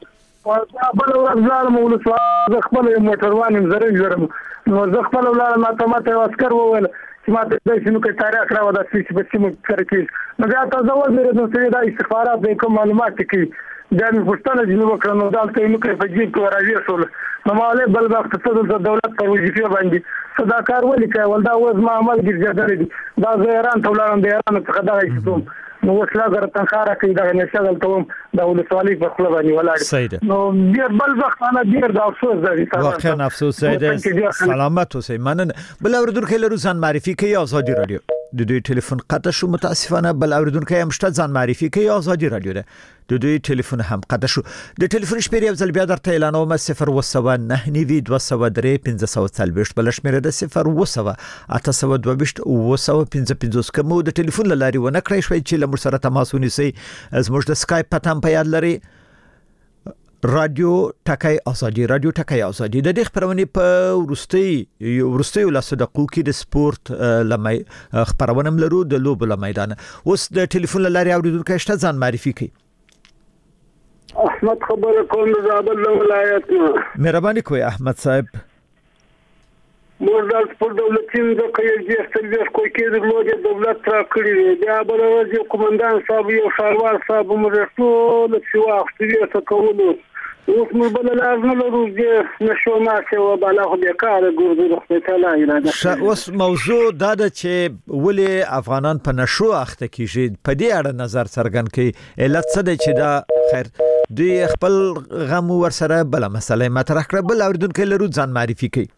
بل ورځ ځم ولسوالۍ خپل موټروان یم زرم نو زه خپل ولر ماته عسكر وویل چې ماته د شنو کې تاریخ راو د سپیچ په سیمه کې نو بیا تاسو وزیر د سیدا استخبارات د کوم معلومات کې دا مې پښتنه جنوب کړنو دالته نو کې په جیب کې راوي شول نو مالې بل وخت څه د دولت په وظیفه باندې صدا کار ولې کوي ولدا وز ما عمل ګرځېدل دا زه ایران ته ولرم د ایران څخه دا هیڅ نو وسلا غره تنخاره کوي دا نشغل ته د ولسوالۍ په خپل باندې ولاړ نو ډیر بل وخت انا ډیر د افسوس دی واقعا افسوس دی سلامت اوسئ مننه بل اوریدونکو لرو ځان معرفي کوي آزادي رادیو د دوی ټلیفون قطع شو متاسفانه بل اوریدونکو هم شته ځان معرفي کوي آزادي رادیو ده د دوی ټلیفون هم قطع شو د ټلیفون شمېره یو ځل بیا درته اعلانوم 01995401540 بل شمېره ده 01822 کوم د ټلیفون لاري ونه کړی شوي چې لمر سره تماس ونیسي زموږ د سکایپ پته په یاد لري رادیو ټکای آزادي د دې خبرونه په ورستي لاسو د قوکي د سپورت لمای خبرونه لرو د لوب میدان اوس د ټلیفون لاري اوریدونکو شته ځان معرفي کوي احمد خبر کوم د زابل ولایت مهرباني کوي احمد صاحب موږ د دولتین د کېږي استلوي کوی کې د لوی دولت را کړی دی بل ورځ کومندان صاحب یو شاروار صاحب موږ ټول څه وخت یې تکولو اوس موږ بل لازم لرو چې نشو ماشه او بالا خو به کار ګورځو د تعالی اراده اوس موضوع دا ده چې ولې افغانان په نشو اخته کیږي په دې اړه نظر څرګند کړي علت څه ده چې دا خیر دوی خپل غم ورسره بل مسله مطرح کړه بل اوریدونکو لرو ځان معرفي کوي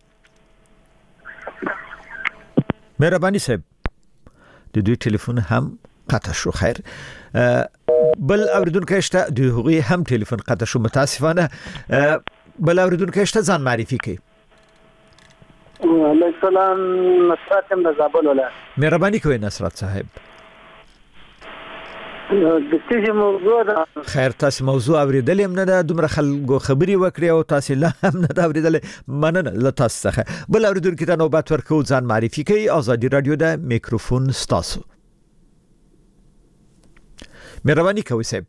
مهرباني صاحب د دوی ټلیفون هم قطع شو خیر بل اوریدونکو شته د هغوی هم ټلیفون قطع شو متاسفانه بل اوریدونکو شته ځان معرفي کوي علیکم السلام نصرت هم د زابل ولایت مهرباني کوي نصرت صاحب د څه موضوع ده خیر تاسو موضوع اوریدل هم نه ده دومره خلکو خبري وکړي او تاسو لا هم نه ده اوریدل مننه له تاسو څخه بل اوریدونکو ته نوبت ورکو ځان معرفي کوي آزادي رادیو د میکروفون ستاسو مهرباني کوي صاحب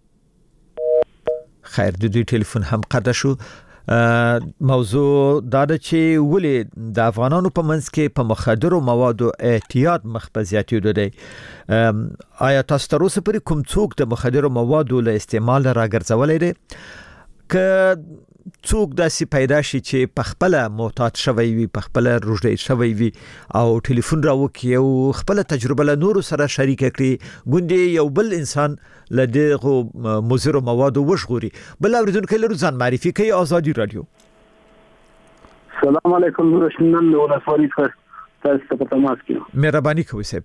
خیر د دوی ټلیفون هم قطع شو موضوع دا ده چې ولې د افغانانو په منځ کې په مخدرو موادو اعتیاد مخ په زیاتېدو دی آیا تاسو تر اوسه پورې کوم څوک د مخدرو موادو له استعمال راګرځولای دی که څوک داسې پیدا شي چې په خپل محتاط شوی وي په خپل روزډي شوی وي او ټلیفون راوکي او خپل تجربه له نور سره شریک کړي ګوندې یو بل انسان لدغه مضر مواد وشغوري بل اوریدونکو لرو ځان معرفي کوي آزادي رادیو السلام علیکم رشنن ولسوالي تاسو په تماس کې مهرباني کوئ صاحب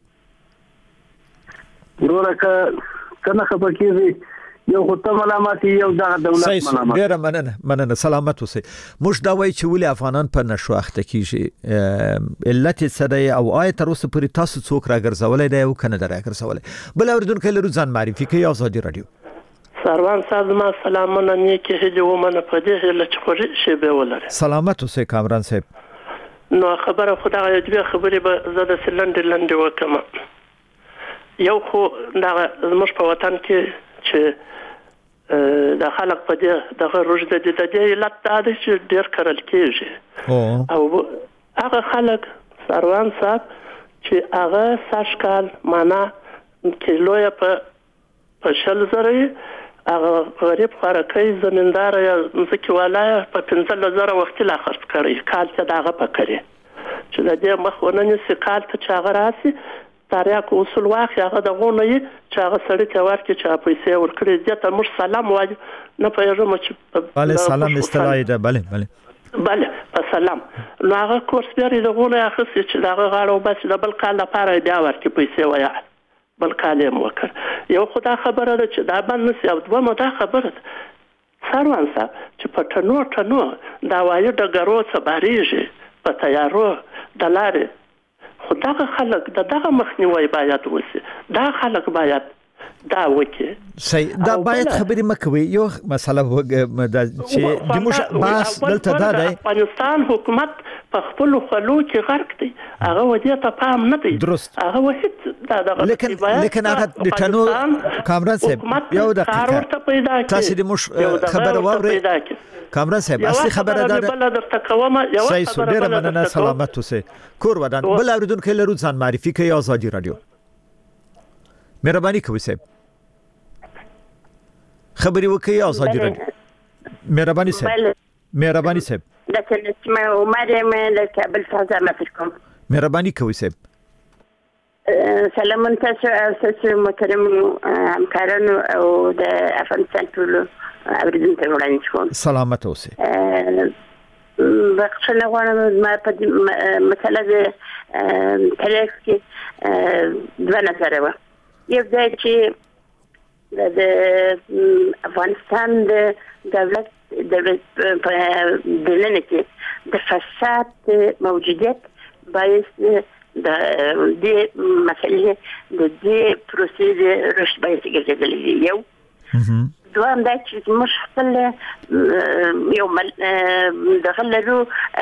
ورور کنه خبر کیږي یو خطه ملامتي یو د دولت ملامت ډیر مننه سلامت اوسئ موږ دا وایي چې ولې افغانان په نشو اخته کیږي علت سره او آیت تر اوسه پورې تاسو څوک راګرځولای دی او کنه راګرځولای بل اوریدونکو لرو ځان معرفي کوي آزادي رادیو سروان صاحب ما سلامونه نیکه هجه ومنه په دې لچ خوري شی به ولر سلامت اوسئ کامران صاحب نو خبره خدای دې خبرې به زده سلند وکم یو خو دا زموږ په وطن کې چې د خلک په دې دغه روج د دې علت دا دی چې ډېر کرل کېږي او هغه خلک سروان صاحب چې هغه ساشکال معنا کیلویا په شل زره هغه غریب خارکۍ زمیندار یا ځکه ولای په 15000 وخت لا خرڅ کړی کال ته دغه پکړي چې د دې مخونه نسی کال ته چاغ راسي تاریخ اصول واخی هغه دغه نه چې هغه سړی ته ورکړي چې پیسې ورکړي ځکه موږ سلام وایو نه پیژنم چې بله سلام اصطلاحي ده بله په سلام نو هغه کورس بیا دغه نه اخیستي چې دغه غاړو بس د بل کال لپاره بیا ورکړي پیسې وایي بل کال یې وکړ یو خدا خبره ده چې دا باندې نسی او دوه مده خبره سروان صاحب چې په ټنو دا وایي د ګرو څخه باریږي په تیارو د لارې خدای خلک دغه مخنیوي باید وسی دا خلک باید دا وکي صحیح دا باید خبرې مکوي یو مسله چې د موږ باس دلته دا دی افغانستان حکومت په خپل خلو کې غرق دی هغه ودی ته پام نه دی درست هغه وحید دا لیکن هغه د ټنو کامران صاحب یو دقیقه تاسو د موږ خبر واوري کامران صاحب اصلي خبره ده صحیح سو ډیر مننه سلامت اوسئ کور ودان بل اوریدونکو لرو ځان معرفي کوي آزادي رادیو مهرباني کوئ صاحب خبري وکي آزادي رادیو مهرباني صاحب لكن اسمه مريم لك بالفازة ما فيكم مهرباني کوئ صاحب سلام تاسو محترم همکارانو او د افغانستان ټولو اوریدونکو وړاندې سلامت اوسئ بخښنه غواړم ما په مسله د تاریخ کې دوه نظر و یو دا چې د افغانستان د دولت په دلنه کې د فساد موجودیت باعث د دې مسلې د دې پروسې رشد باعث ګرځېدلی یو دوام دا چې موږ خپل یو دغلرو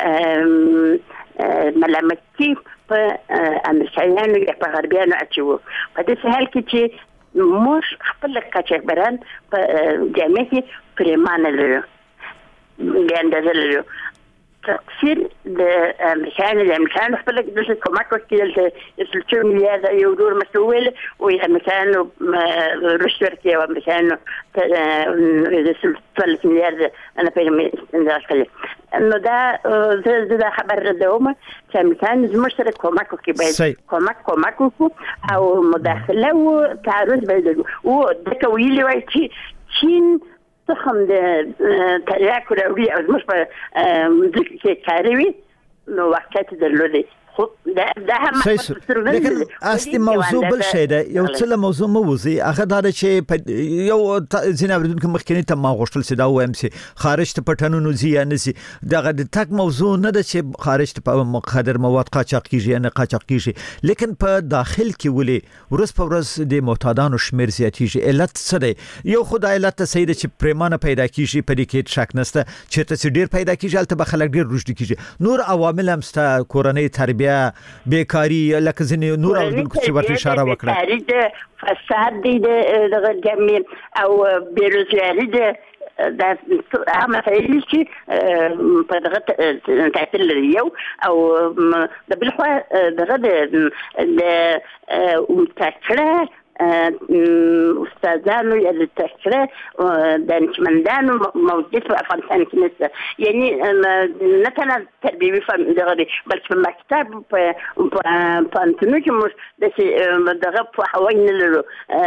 ملامتي په امریکایانو یا په غربیانو اچو په دې حال کې چې موږ خپل کچبران په جامعه کې پریمانه لرو ګاندل لرو تقصير الامريكان خپل د کومک وکیل د 3 مليار یورو مسؤل او الامريكان روسيا کې او امریکان د 3 مليار انا په داخله نو دا خبر راځوم چې امریکان زموږ سره کومک کوي باید کومک او مداخله او تعرض باید او د کویلی وای چې چین تخم د تریاک راوړي او زموږ په ځکه کې کاروي نو وخت درلودي خو دا هم لیکن اصلي موضوع بل شی ده یو څه موضوع موضوع هغه دا چې یو ځین اوریدونکو مخکینی ته ما غوښتل چې دا وایم چې خارج ته پټنونو زی یا نسی دغه د تک موضوع نه ده چې خارج ته په مخدر مواد قاچاق کیږي نه قاچاق کیږي لیکن په داخل کې ولې ورځ په ورځ د معتادانو شمیر زیاتیږي علت څه دی یو خدای علت ته سید چې پریمانه پیدا کیږي په دې کې شک نشته چې ته ډیر پیدا کیږي البته به خلک ډیر رشد کیږي نور عوامل هم ستا کورنۍ تربیه بیکاری لکه ځینې نور اوریدونکو چې ورته اشاره وکړه فساد دی د جمعیت او بیروزګاری دی دا هم فعلی چې په دغه تاثیر لري یو او د بل خوا دغه د تکړه استادانو یا د تشکیل د انجمندانو موجود په افغانستان کې نشته. یعنی نه تنها تربیوي فن دغه دی بلکې په مکتب په انتونو کې موږ دغه په هوای نه لرو،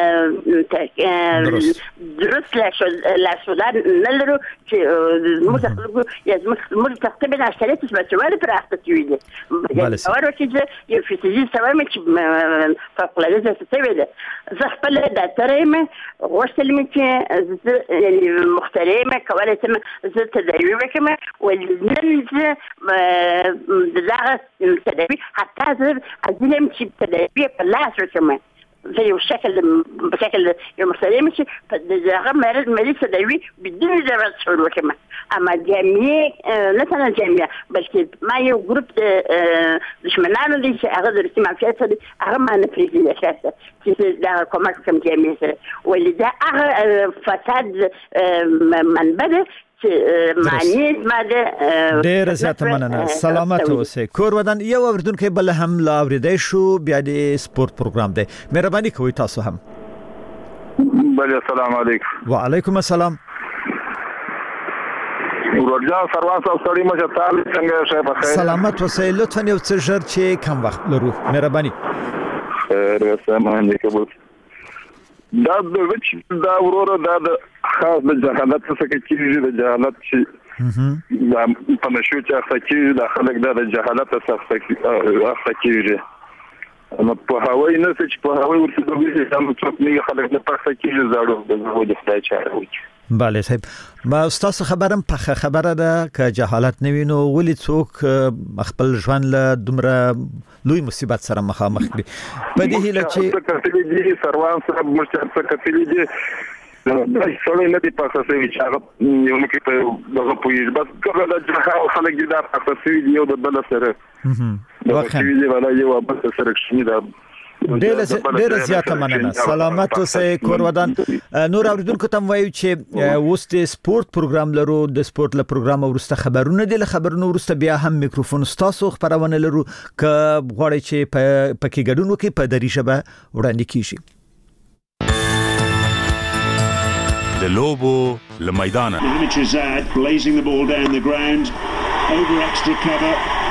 درست لاسولان نه لرو چې موږ خلکو یا موږ تقریبا عشرات بچوالي پر اخته شوي دي. اول وخت یو فیزیکي سوام چې فوق‌العاده څه ده. زه خپل ډاکټر یم، غوښتل مې چې یعنی محترمه کولای شم زه تداوی وکړم، ولنن زه دغه تداوی حتی زه عزیزم چې تداوی په لاس وکړم زي بشكل يوم سليم شيء فالجامعة مالي تداوي بدون دراسة شغل كمان. أما جامعة مثلا جامعة بس ما يجرب دشمنانو اللي أغذر استماع فيها أغم أنا فريزي الأساسة ده كمان كم جامعة واللي ده فساد من بدأ معنی ماده ډیر زیات مننه. سلامت اوسئ. کور ودان یو اوردونکو بل هم لا اوریدای شو بیا د سپورت پروګرام دی. مهرباني کوئ تاسو هم. بله السلام علیکم. وعلیکم السلام. ورجا سروان صاحب سړی مشه تعال څنګه شه په خیر. سلامت اوسئ. لطفا یو څه ژر چې کم وخت لرو. مهرباني. خیر سلام علیکم. دا د وچ دا ورور دا خاص د جهالت څخه کیږي د جهالت چې دا په نشو چې اخته کیږي د خلک د جهالت څخه اخته کیږي. نو په هوای نه چې په هوای ورته د ویلې هم څوک نه خلک نه پخته کیږي زړو د وجه خدای چاره وکړي. بله صاحب، ما تاسو خبرم په خبره ده ک جهالت نه وینو ولې څوک خپل ژوند له دومره لوی مصیبت سره مخامخ کړي. په دې هیله چې کتلې دي سروان صاحب مشترک کتلې دي دا څول نه دي پاسه سوي چې هغه یو کې په دغه پویل بس کله د جهالت خلک دي دا پاسه سوي دی او د بل سره واخا دی ولا یو بس سره شنی دا ډېر زیاته مننه. سلامت اوسئ. کور ودان نور اوریدونکو ته وایو چې اوس د سپورت پروګرام لرو. د سپورت له پروګرام ورسته خبرونه دي. له خبرونو ورسته بیا هم میکروفون ستاسو خبرونه لرو ک غواړئ چې پکې ګډون وکړي په دری ژبه وړاندې کیږي. د لوبو له میدانه blazing the ball down the ground over extra cover.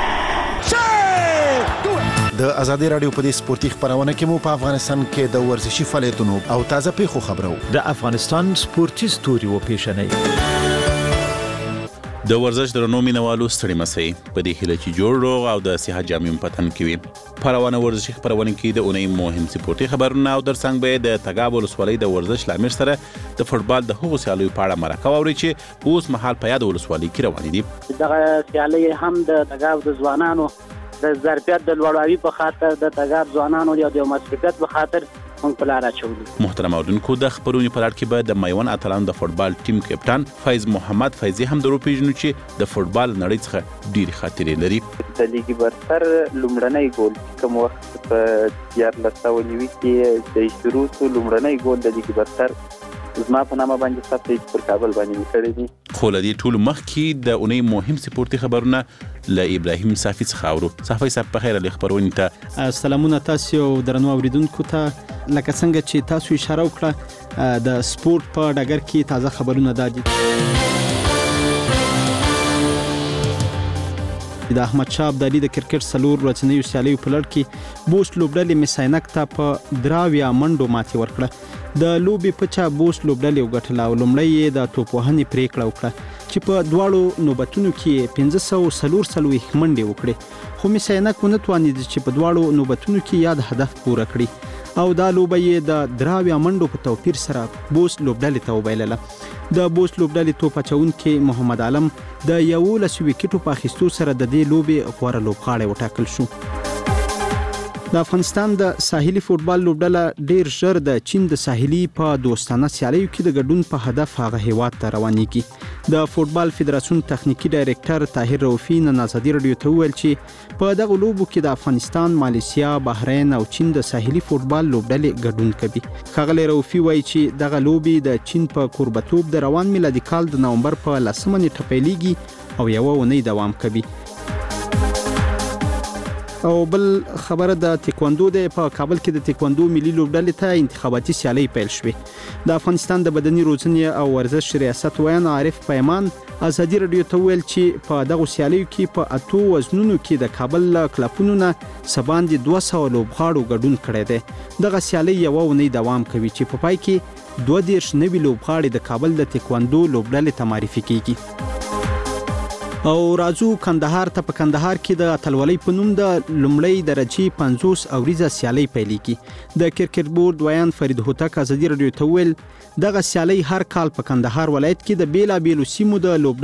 د ازادي رادیو په دې سپورتي خبرونه کې مو په افغانستان کې د ورزشي فعالیتونو او تازه پیښو خبرو د افغانستان سپورتي ستوري و پیښنې د ورزش درنو مینوالو ستړي مسئ په دې هیله چې جوړ روغ او د صحت جامع پتن کوي. پروانه ورزشي خبرونه کې د اونۍ مهم سپورتي خبرونه او درڅنګ به د تګاب ولسوالۍ د ورزش لامل سره د فوتبال د هغو سیالیو په اړه مرکه واوري چې اوس مهال په یاد ولسوالۍ کې روانې دي. دغه سیالي هم د تګاب د ځوانانو د ظرفیت د لوړاوي په خاطر د تګاب ځوانانو د مسؤلیت په خاطر مونږ په لار اچولو. محترم اوردونکو د خبرونې په لړ کې به د میوند اتلانو د فوتبال ټیم کپټان فیض محمد فیضی هم درو پیژنو چې د فوتبال نړۍ څخه ډېری خاطرې لري. د لیګ برتر لومړنی ګول کوم وخت په 1490 کې د شروع لومړنی ګول د لیګ برتر زما په نامه باندې ثبت پر کابل باندې کړی دي. خو لدی ټول مخ کې د اونۍ مهم سپورتي خبرونه ل ابراهیم صافي څخه اورو. صافي صاحب په خیر له خبرونه ته سلامونه تاسو درنو اوریدونکو ته. لکه څنګه چې تاسو اشاره وکړه د سپورت په ډګر کې تازه خبرونه دادي. د احمد شاه ابدالي د کرکټ سلور ورځنیو سیالیو په لړ کې بوس لوبډلې میساینک ته په دراویا منډو ماتې ورکړه. د لوبي پچا بوس لوبډلې وګټله او لومړی د توپوهنې پریکړه وکړه چې په دواړو نوبتونو کې 1540 منډې وکړي. خو میساینک ونه توانید چې په دواړو نوبتونو کې یاد هدف پوره کړي او دا لوبه یې د دراویا منډو په توپیر سره بوس لوبډلې ته وبایلله. د بوس لوبډلې توپ اچونکي محمد عالم د 11 وکټو په اخیستو سره د دې لوبې غوره لوبغاړی وټاکل شو. د افغانستان د ساحلي فوتبال لوبډله ډیر ژر د چین د ساحلي په دوستانه سیالیو کې د ګډون په هدف هغه هیواد ته روانېږي. د فوتبال فدراسیون تخنیکی ډایرکټر طاهر روفي نن ازادي رادیو ته وویل چې په دغه لوبو کې د افغانستان، مالیشیا، بحرین او چین د ساحلي فوتبال لوبډلې ګډون کوي. ښاغلی روفي وایي چې دغه لوبې د چین په کوربتوب د روان میلادي کال د نومبر په 10 نیټه پیلېږي او یوه اونۍ دوام کوي. او بل خبره د تکواندو د په کابل کې د تکواندو ملي لوبډلې ته انتخاباتي سیالي پیل شوې. د افغانستان د بدني روزنې او ورزش ریاست ویان عارف پیمان ازادي رادیو ته ویل چې په دغه سیالیو کې په 8 وزنونو کې د کابل کلبونو نه سباندې 200 لوبغاړو ګډون کړی دی. دغه سیالي یو ونې دوام کوي چې په پای کې 22 نوي لوبغاړي د کابل د تکواندو لوبډلې ته معرفي کیږي. او راځو کندهار ته. په کندهار کې د اتلولۍ په نوم د لومړۍ درجې 50 اوریزه سیالي پیلېږي. د کرکټ بورډ ویان فرید هوتک ازادي رادیو ته ویل دغه سیالي هر کال په کندهار ولایت کې د بیلابیلو سیمو د لوبډلو